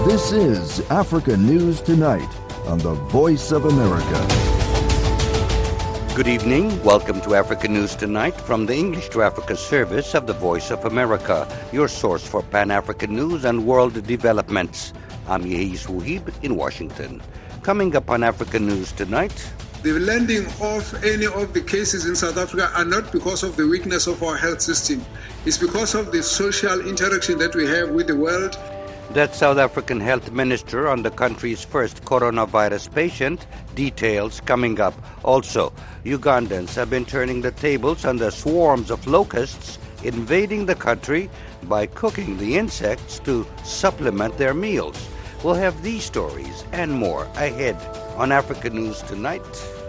This is Africa News Tonight on the Voice of America. Good evening. Welcome to Africa News Tonight from the English to Africa service of the Voice of America, your source for Pan-African news and world developments. I'm Yehis Wuhib in Washington. Coming up on Africa News Tonight, the landing of any of the cases in South Africa are not because of the weakness of our health system. It's because of the social interaction that we have with the world. That South African health minister on the country's first coronavirus patient. Details coming up. Also, Ugandans have been turning the tables on the swarms of locusts invading the country by cooking the insects to supplement their meals. We'll have these stories and more ahead on Africa News Tonight.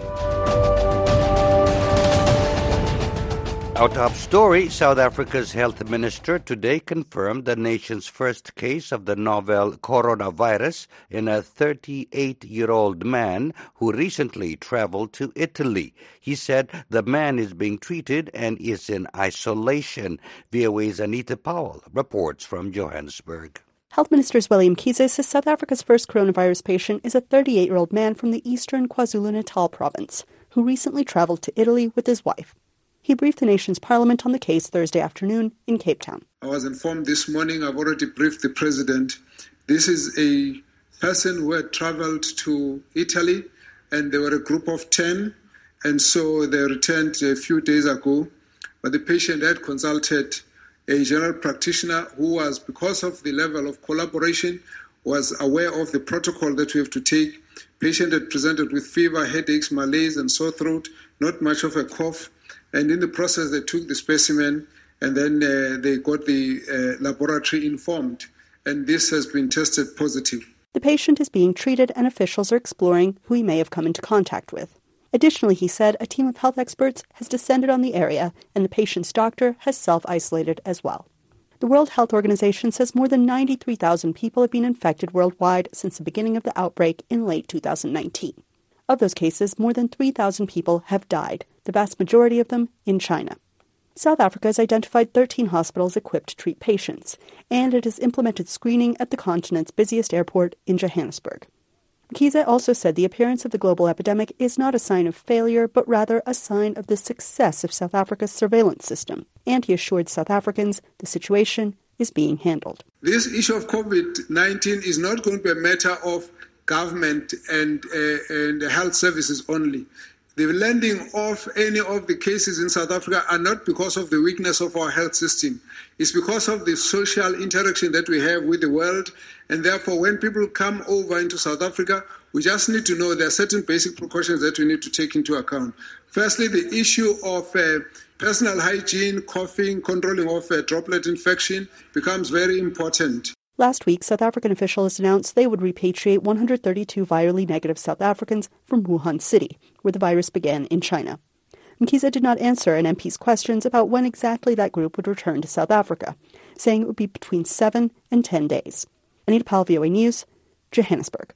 Our top story, South Africa's health minister today confirmed the nation's first case of the novel coronavirus in a 38-year-old man who recently traveled to Italy. He said the man is being treated and is in isolation. VOA's Anita Powell reports from Johannesburg. Health Minister Zweli Mkhize says South Africa's first coronavirus patient is a 38-year-old man from the eastern KwaZulu-Natal province who recently traveled to Italy with his wife. He briefed the nation's parliament on the case Thursday afternoon in Cape Town. I was informed this morning, I've already briefed the president. This is a person who had traveled to Italy, and they were a group of 10, and so they returned a few days ago. But the patient had consulted a general practitioner who was, because of the level of collaboration, was aware of the protocol that we have to take. Patient had presented with fever, headaches, malaise, and sore throat, not much of a cough. And in the process, they took the specimen and then they got the laboratory informed. And this has been tested positive. The patient is being treated and officials are exploring who he may have come into contact with. Additionally, he said, a team of health experts has descended on the area and the patient's doctor has self-isolated as well. The World Health Organization says more than 93,000 people have been infected worldwide since the beginning of the outbreak in late 2019. Of those cases, more than 3,000 people have died, the vast majority of them in China. South Africa has identified 13 hospitals equipped to treat patients, and it has implemented screening at the continent's busiest airport in Johannesburg. Mkhize also said the appearance of the global epidemic is not a sign of failure, but rather a sign of the success of South Africa's surveillance system, and he assured South Africans the situation is being handled. This issue of COVID-19 is not going to be a matter of government and health services only. The landing of any of the cases in South Africa are not because of the weakness of our health system. It's because of the social interaction that we have with the world. And therefore, when people come over into South Africa, we just need to know there are certain basic precautions that we need to take into account. Firstly, the issue of personal hygiene, coughing, controlling of droplet infection becomes very important. Last week, South African officials announced they would repatriate 132 virally negative South Africans from Wuhan City, where the virus began in China. Mkhize did not answer an MP's questions about when exactly that group would return to South Africa, saying it would be between 7 and 10 days. Anita Powell, VOA News, Johannesburg.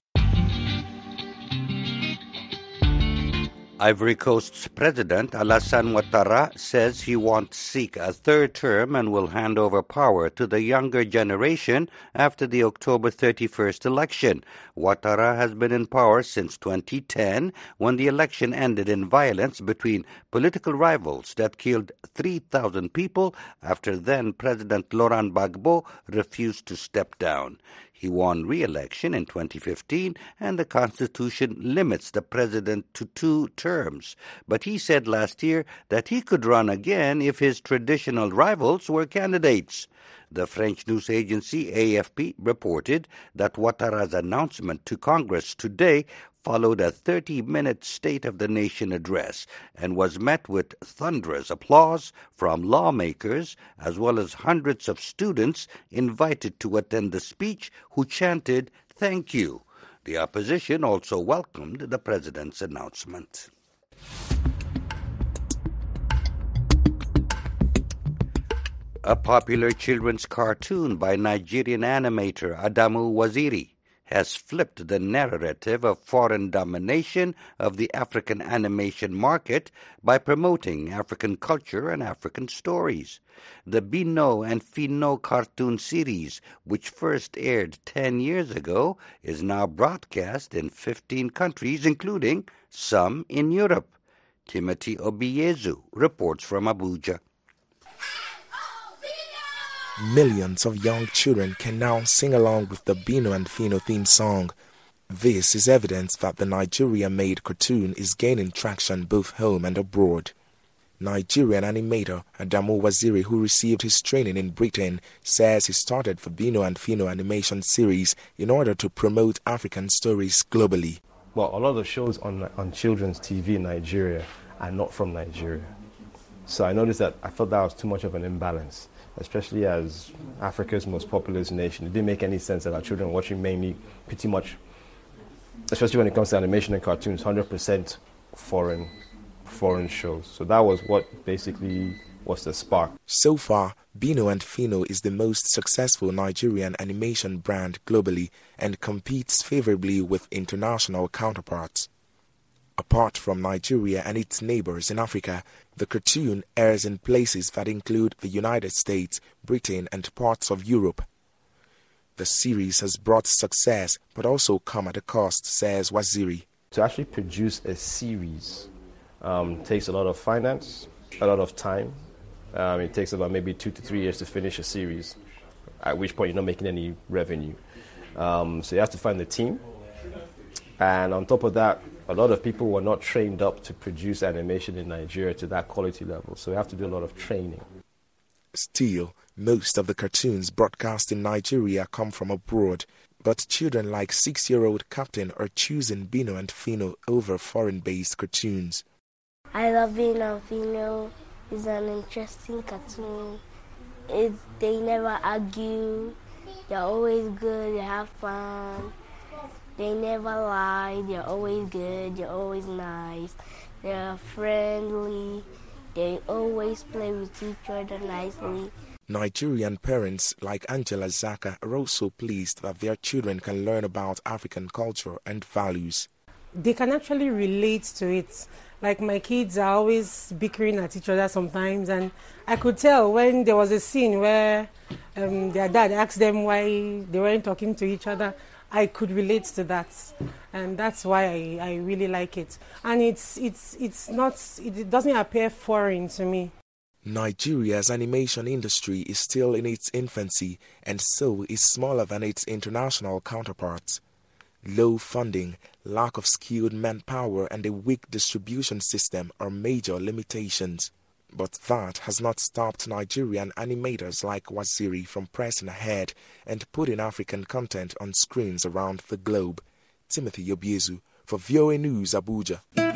Ivory Coast's President Alassane Ouattara says he won't seek a third term and will hand over power to the younger generation after the October 31st election. Ouattara has been in power since 2010, when the election ended in violence between political rivals that killed 3,000 people after then-President Laurent Gbagbo refused to step down. He won re-election in 2015, and the Constitution limits the president to 2 terms. But he said last year that he could run again if his traditional rivals were candidates. The French news agency AFP reported that Ouattara's announcement to Congress today followed a 30-minute State of the Nation address and was met with thunderous applause from lawmakers as well as hundreds of students invited to attend the speech who chanted, "Thank you." The opposition also welcomed the president's announcement. A popular children's cartoon by Nigerian animator Adamu Waziri has flipped the narrative of foreign domination of the African animation market by promoting African culture and African stories. The Bino and Fino cartoon series, which first aired 10 years ago, is now broadcast in 15 countries, including some in Europe. Timothy Obiezu reports from Abuja. Millions of young children can now sing along with the Bino and Fino theme song. This is evidence that the Nigeria-made cartoon is gaining traction both home and abroad. Nigerian animator Adamu Waziri, who received his training in Britain, says he started the Bino and Fino animation series in order to promote African stories globally. Well, a lot of the shows on children's TV in Nigeria are not from Nigeria. So I noticed that I thought that was too much of an imbalance, especially as Africa's most populous nation. It didn't make any sense that our children were watching mainly pretty much, especially when it comes to animation and cartoons, 100% foreign shows. So that was what basically was the spark. So far, Bino and Fino is the most successful Nigerian animation brand globally and competes favorably with international counterparts. Apart from Nigeria and its neighbors in Africa, the cartoon airs in places that include the United States, Britain, and parts of Europe. The series has brought success, but also come at a cost, says Waziri. To actually produce a series takes a lot of finance, a lot of time. It takes about maybe 2 to 3 years to finish a series, at which point you're not making any revenue. So you have to find the team. And on top of that, a lot of people were not trained up to produce animation in Nigeria to that quality level. So you have to do a lot of training. Still, most of the cartoons broadcast in Nigeria come from abroad. But children like 6-year-old Captain are choosing Bino and Fino over foreign-based cartoons. I love Bino and Fino. It's an interesting cartoon. They never argue. They're always good. They have fun. They never lie. They're always good. They're always nice. They're friendly. They always play with each other nicely. Nigerian parents like Angela Zaka are also pleased that their children can learn about African culture and values. They can actually relate to it. Like my kids are always bickering at each other sometimes, and I could tell when there was a scene where their dad asked them why they weren't talking to each other. I could relate to that, and that's why I really like it. And it doesn't appear foreign to me. Nigeria's animation industry is still in its infancy and so is smaller than its international counterparts. Low funding, lack of skilled manpower, and a weak distribution system are major limitations. But that has not stopped Nigerian animators like Waziri from pressing ahead and putting African content on screens around the globe. Timothy Obiezu for VOA News, Abuja.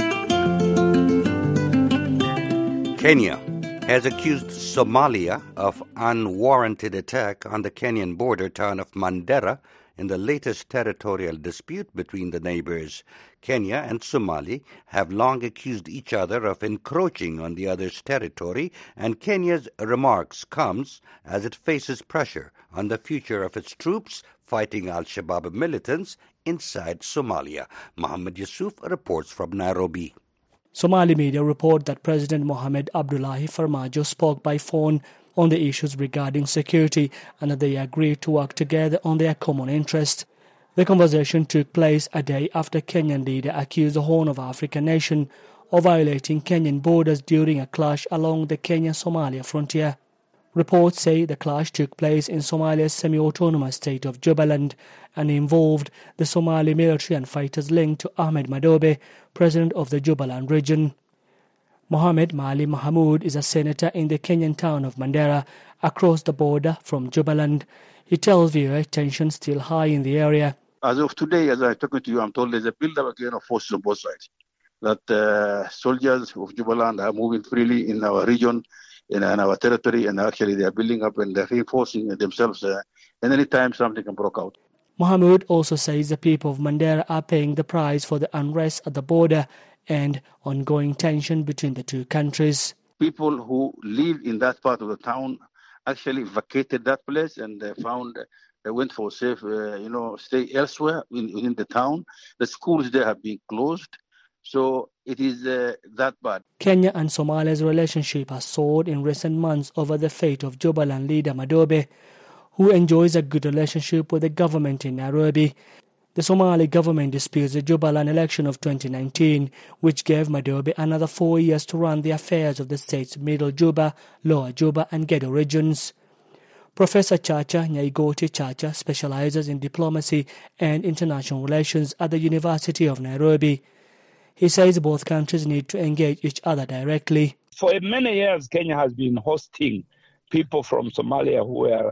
Kenya has accused Somalia of unwarranted attack on the Kenyan border town of Mandera in the latest territorial dispute between the neighbors. Kenya and Somali have long accused each other of encroaching on the other's territory, and Kenya's remarks comes as it faces pressure on the future of its troops fighting Al-Shabaab militants inside Somalia. Mohammed Yusuf reports from Nairobi. Somali media report that President Mohamed Abdullahi Farmajo spoke by phone on the issues regarding security and that they agreed to work together on their common interest. The conversation took place a day after Kenyan leader accused the Horn of Africa nation of violating Kenyan borders during a clash along the Kenya-Somalia frontier. Reports say the clash took place in Somalia's semi-autonomous state of Jubaland and involved the Somali military and fighters linked to Ahmed Madobe, president of the Jubaland region. Mohamed Mali Mahamoud is a senator in the Kenyan town of Mandera, across the border from Jubaland. He tells VOA tension still high in the area. As of today, as I'm talking to you, I'm told there's a build-up again of forces on both sides. That soldiers of Jubaland are moving freely in our region, in our territory, and actually they are building up and they're reinforcing themselves. And any time something can break out. Mahamoud also says the people of Mandera are paying the price for the unrest at the border and ongoing tension between the two countries. People who live in that part of the town actually vacated that place and they went for safe, stay elsewhere within the town. The schools there have been closed. So it is that bad. Kenya and Somalia's relationship has soared in recent months over the fate of Jubaland leader Madobe, who enjoys a good relationship with the government in Nairobi. The Somali government disputes the Jubaland election of 2019, which gave Madobe another 4 years to run the affairs of the state's Middle Juba, Lower Juba and Gedo regions. Professor Chacha Nyaigoti Chacha specializes in diplomacy and international relations at the University of Nairobi. He says both countries need to engage each other directly. For many years, Kenya has been hosting people from Somalia who are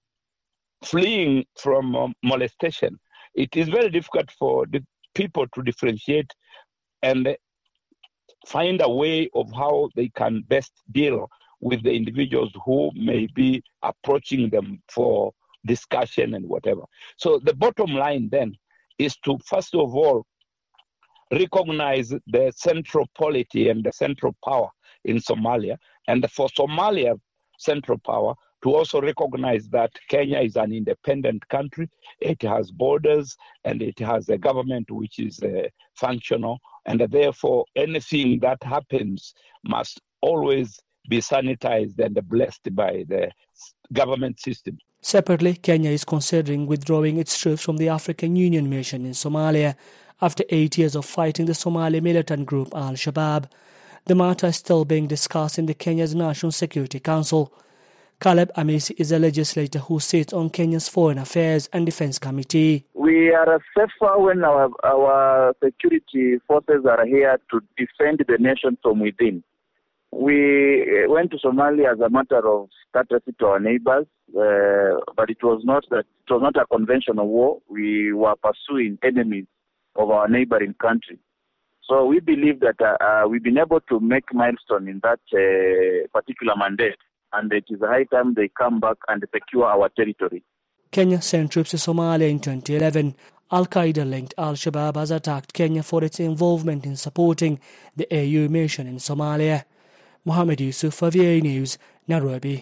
fleeing from molestation. It is very difficult for the people to differentiate and find a way of how they can best deal with the individuals who may be approaching them for discussion and whatever. So the bottom line then is to, first of all, recognize the central polity and the central power in Somalia, and for Somalia central power to also recognize that Kenya is an independent country. It has borders and it has a government which is functional, and therefore anything that happens must always be sanitized and blessed by the government system. Separately, Kenya is considering withdrawing its troops from the African Union mission in Somalia after 8 years of fighting the Somali militant group Al-Shabaab. The matter is still being discussed in the Kenya's National Security Council. Caleb Amisi is a legislator who sits on Kenya's Foreign Affairs and Defense Committee. We are safer when our security forces are here to defend the nation from within. We went to Somalia as a matter of courtesy to our neighbors, but it was not a conventional war. We were pursuing enemies of our neighboring country. So we believe that we've been able to make milestone in that particular mandate, and it is high time they come back and secure our territory. Kenya sent troops to Somalia in 2011. Al-Qaeda-linked Al-Shabaab has attacked Kenya for its involvement in supporting the AU mission in Somalia. Mohammed Yusuf for VOA News, Nairobi.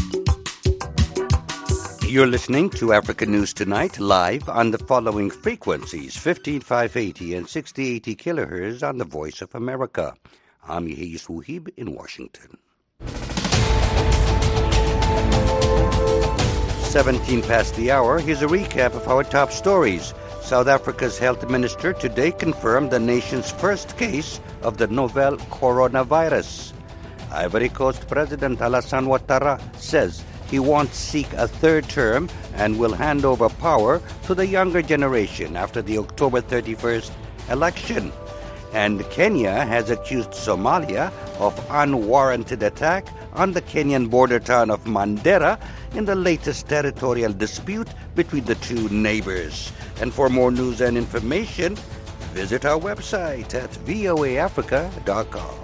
You're listening to Africa News Tonight live on the following frequencies: 15580 and 6080 kilohertz on the Voice of America. I'm Yehis Wuhib in Washington. 17 past the hour, here's a recap of our top stories. South Africa's health minister today confirmed the nation's first case of the novel coronavirus. Ivory Coast President Alassane Ouattara says he won't seek a third term and will hand over power to the younger generation after the October 31st election. And Kenya has accused Somalia of unwarranted attack on the Kenyan border town of Mandera in the latest territorial dispute between the two neighbors. And for more news and information, visit our website at voaafrica.com.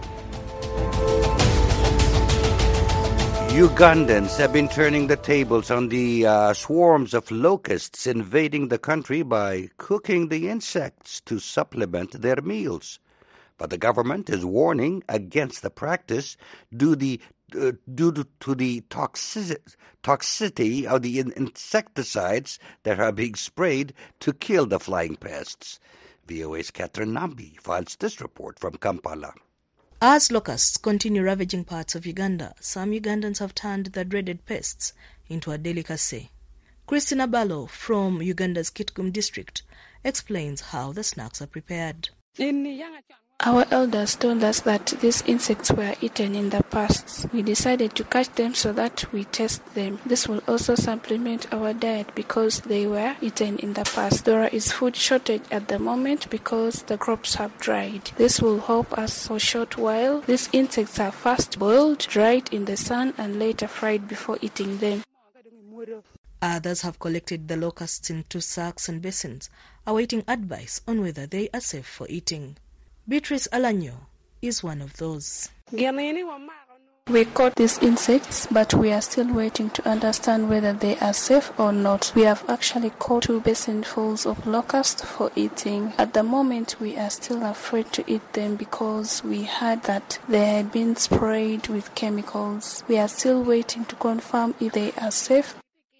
Ugandans have been turning the tables on the swarms of locusts invading the country by cooking the insects to supplement their meals. But the government is warning against the practice due to the toxicity of the insecticides that are being sprayed to kill the flying pests. VOA's Catherine Nambi files this report from Kampala. As locusts continue ravaging parts of Uganda, some Ugandans have turned the dreaded pests into a delicacy. Christina Barlow from Uganda's Kitgum district explains how the snacks are prepared. Our elders told us that these insects were eaten in the past. We decided to catch them so that we test them. This will also supplement our diet because they were eaten in the past. There is food shortage at the moment because the crops have dried. This will help us for a short while. These insects are first boiled, dried in the sun, and later fried before eating them. Others have collected the locusts into sacks and basins, awaiting advice on whether they are safe for eating. Beatrice Alanyo is one of those. We caught these insects, but we are still waiting to understand whether they are safe or not. We have actually caught 2 basinfuls of locusts for eating. At the moment, we are still afraid to eat them because we heard that they had been sprayed with chemicals. We are still waiting to confirm if they are safe.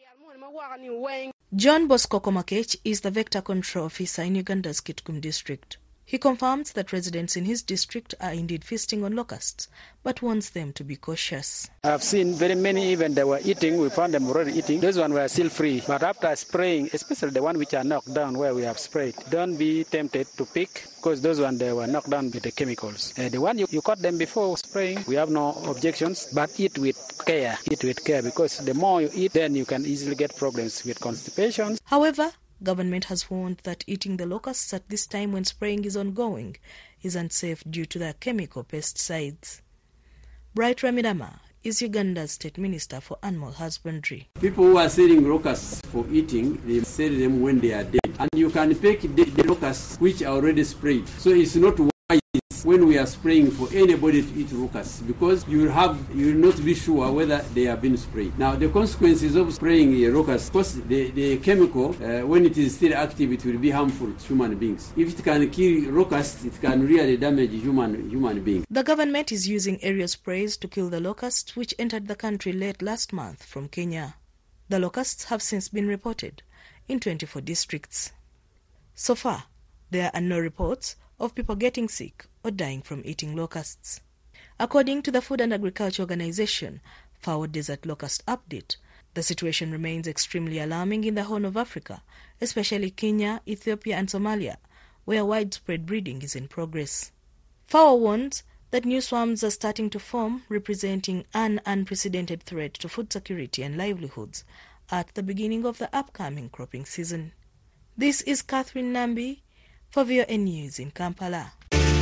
John Bosco Komakech is the Vector Control Officer in Uganda's Kitgum district. He confirms that residents in his district are indeed feasting on locusts, but warns them to be cautious. I've seen very many, even they were eating, we found them already eating. Those ones were still free. But after spraying, especially the ones which are knocked down where we have sprayed, don't be tempted to pick, because those ones they were knocked down with the chemicals. The one you caught them before spraying, we have no objections, but eat with care. Eat with care, because the more you eat, then you can easily get problems with constipation. However, government has warned that eating the locusts at this time when spraying is ongoing is unsafe due to their chemical pesticides. Bright Ramidama is Uganda's State Minister for Animal Husbandry. People who are selling locusts for eating, they sell them when they are dead. And you can pick the locusts which are already sprayed. So it's not wise when we are spraying for anybody to eat locusts, because you will not be sure whether they have been sprayed. Now the consequences of spraying locusts, of course the chemical, when it is still active, it will be harmful to human beings. If it can kill locusts, it can really damage human beings. The government is using aerial sprays to kill the locusts which entered the country late last month from Kenya. The locusts have since been reported in 24 districts. So far, there are no reports of people getting sick or dying from eating locusts. According to the Food and Agriculture Organization, FAO Desert Locust Update, the situation remains extremely alarming in the Horn of Africa, especially Kenya, Ethiopia and Somalia, where widespread breeding is in progress. FAO warns that new swarms are starting to form, representing an unprecedented threat to food security and livelihoods at the beginning of the upcoming cropping season. This is Catherine Nambi for VOA News in Kampala.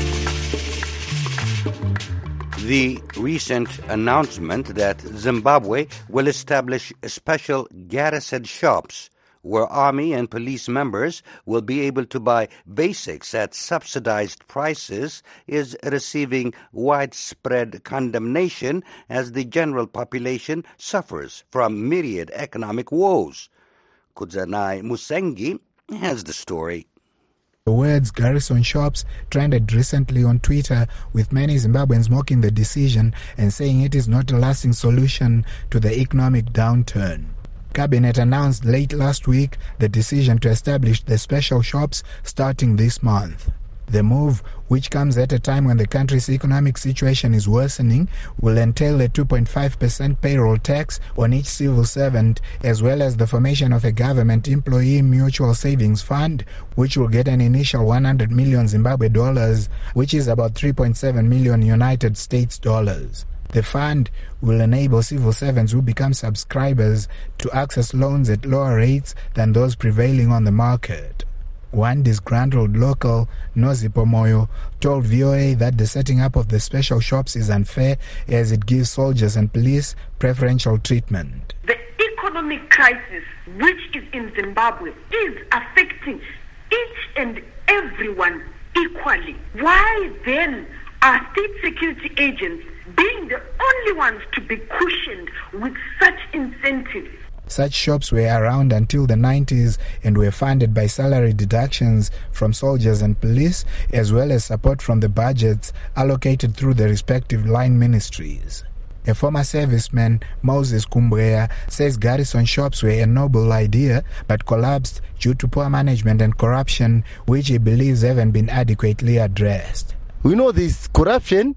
The recent announcement that Zimbabwe will establish special garrison shops where army and police members will be able to buy basics at subsidized prices is receiving widespread condemnation as the general population suffers from myriad economic woes. Kudzanai Musengi has the story. The words garrison shops trended recently on Twitter, with many Zimbabweans mocking the decision and saying it is not a lasting solution to the economic downturn. Cabinet announced late last week the decision to establish the special shops starting this month. The move, which comes at a time when the country's economic situation is worsening, will entail a 2.5% payroll tax on each civil servant, as well as the formation of a government employee mutual savings fund, which will get an initial 100 million Zimbabwe dollars, which is about 3.7 million United States dollars. The fund will enable civil servants who become subscribers to access loans at lower rates than those prevailing on the market. One disgruntled local, Nozipo Moyo, told VOA that the setting up of the special shops is unfair as it gives soldiers and police preferential treatment. The economic crisis which is in Zimbabwe is affecting each and everyone equally. Why then are state security agents being the only ones to be cushioned with such incentives? Such shops were around until the 90s and were funded by salary deductions from soldiers and police, as well as support from the budgets allocated through the respective line ministries. A former serviceman, Moses Kumbrea, says garrison shops were a noble idea but collapsed due to poor management and corruption, which he believes haven't been adequately addressed. We know this corruption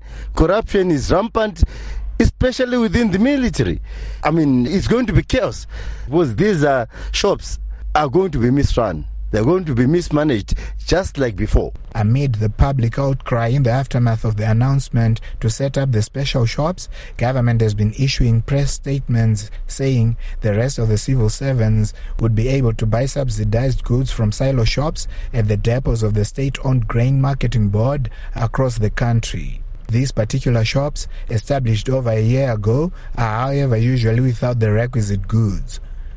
is rampant, especially within the military. I mean, it's going to be chaos because these shops are going to be misrun. They're going to be mismanaged just like before. Amid the public outcry in the aftermath of the announcement to set up the special shops, government has been issuing press statements saying the rest of the civil servants would be able to buy subsidized goods from silo shops at the depots of the state-owned grain marketing board across the country. These particular shops, established over a year ago, are however usually without the requisite goods.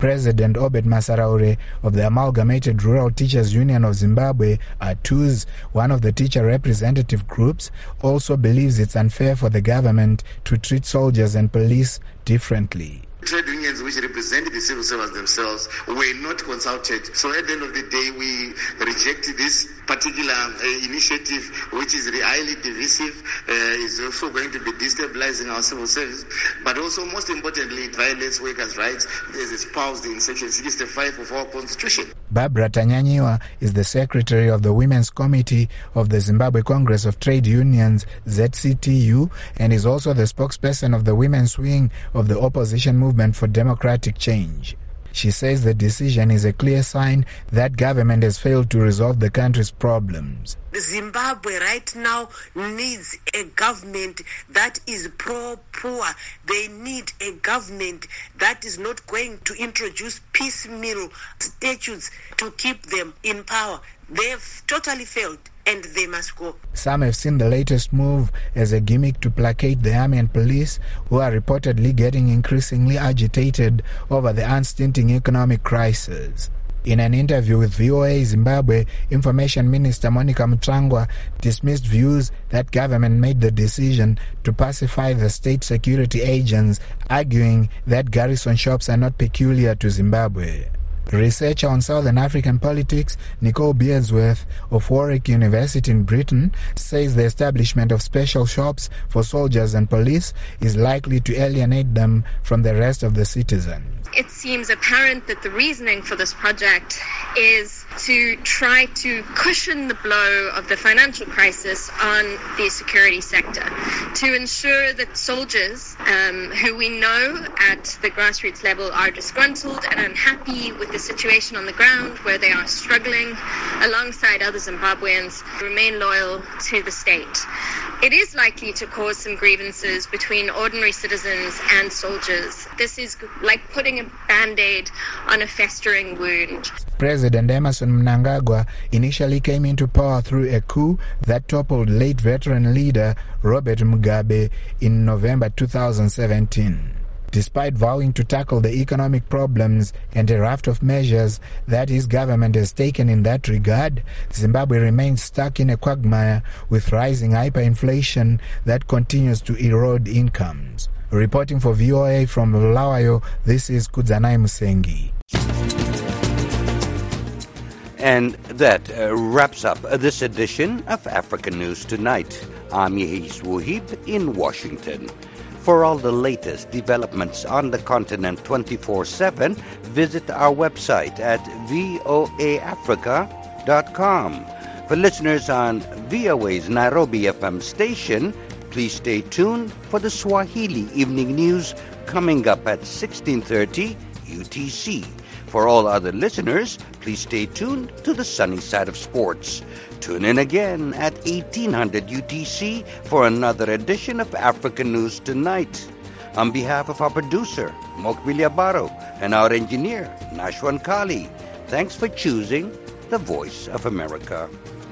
President Obed Masaraure of the Amalgamated Rural Teachers Union of Zimbabwe, ATUZ, one of the teacher representative groups, also believes it's unfair for the government to treat soldiers and police differently. Trade unions which represent the civil servants themselves were not consulted. So at the end of the day, we reject this particular initiative, which is highly divisive, is also going to be destabilizing our civil service, but also most importantly, it violates workers' rights as espoused in Section 65 of our Constitution. Barbara Tanyanyiwa is the secretary of the Women's Committee of the Zimbabwe Congress of Trade Unions, ZCTU, and is also the spokesperson of the women's wing of the opposition movement for democratic change. She says the decision is a clear sign that government has failed to resolve the country's problems. Zimbabwe right now needs a government that is pro-poor. They need a government that is not going to introduce piecemeal statutes to keep them in power. They've totally failed, and they must go. Some have seen the latest move as a gimmick to placate the army and police, who are reportedly getting increasingly agitated over the unstinting economic crisis. In an interview with VOA Zimbabwe, Information Minister Monica Mutsvangwa dismissed views that government made the decision to pacify the state security agents, arguing that garrison shops are not peculiar to Zimbabwe. Researcher on Southern African politics, Nicole Beardsworth of Warwick University in Britain, says the establishment of special shops for soldiers and police is likely to alienate them from the rest of the citizens. It seems apparent that the reasoning for this project is to try to cushion the blow of the financial crisis on the security sector, to ensure that soldiers who we know at the grassroots level are disgruntled and unhappy with the situation on the ground, where they are struggling alongside other Zimbabweans, remain loyal to the state. It is likely to cause some grievances between ordinary citizens and soldiers. This is like putting a band-aid on a festering wound. President Emmerson Mnangagwa initially came into power through a coup that toppled late veteran leader Robert Mugabe in November 2017. Despite vowing to tackle the economic problems and a raft of measures that his government has taken in that regard, Zimbabwe remains stuck in a quagmire with rising hyperinflation that continues to erode incomes. Reporting for VOA from Bulawayo, this is Kudzanai Musengi. And that wraps up this edition of African News Tonight. I'm Yehis Wuhib in Washington. For all the latest developments on the continent 24/7, visit our website at voaafrica.com. For listeners on VOA's Nairobi FM station, please stay tuned for the Swahili Evening News coming up at 16:30 UTC. For all other listeners, please stay tuned to the sunny side of sports. Tune in again at 1800 UTC for another edition of African News Tonight. On behalf of our producer, Mokbili Abaro, and our engineer, Nashwan Kali, thanks for choosing the Voice of America.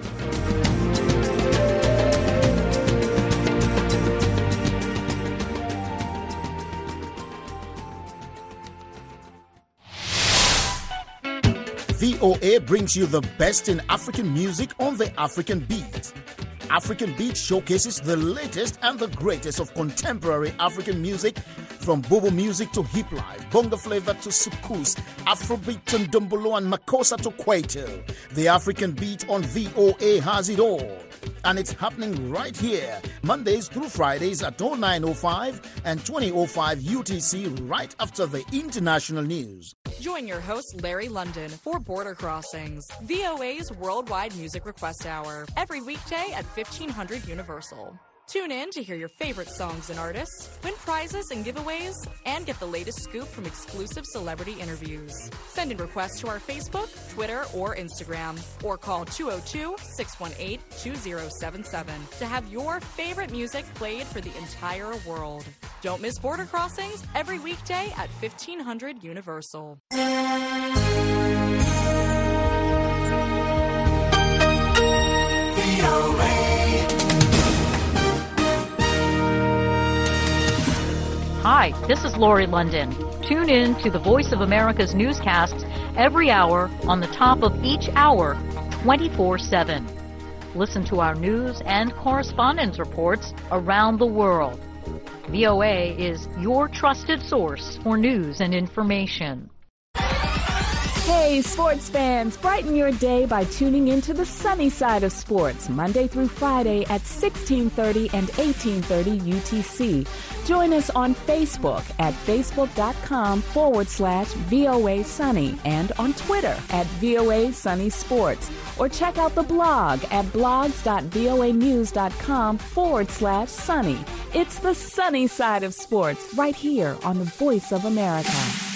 VOA brings you the best in African music on the African Beat. African Beat showcases the latest and the greatest of contemporary African music, from Bobo music to hip life, bongo flavor to soukous, Afrobeat to ndombolo and makossa to kwaito. The African Beat on VOA has it all. And it's happening right here, Mondays through Fridays at 09:05 and 20:05 UTC, right after the international news. Join your host, Larry London, for Border Crossings, VOA's worldwide music request hour, every weekday at 1500 Universal. Tune in to hear your favorite songs and artists, win prizes and giveaways, and get the latest scoop from exclusive celebrity interviews. Send in requests to our Facebook, Twitter, or Instagram, or call 202-618-2077 to have your favorite music played for the entire world. Don't miss Border Crossings every weekday at 1500 Universal. Hi, this is Lori London. Tune in to the Voice of America's newscasts every hour on the top of each hour, 24/7. Listen to our news and correspondence reports around the world. VOA is your trusted source for news and information. Hey, sports fans, brighten your day by tuning into the sunny side of sports, Monday through Friday at 1630 and 1830 UTC. Join us on Facebook at facebook.com/VOA Sunny and on Twitter at VOA Sunny Sports. Or check out the blog at blogs.voanews.com/sunny. It's the sunny side of sports right here on the Voice of America.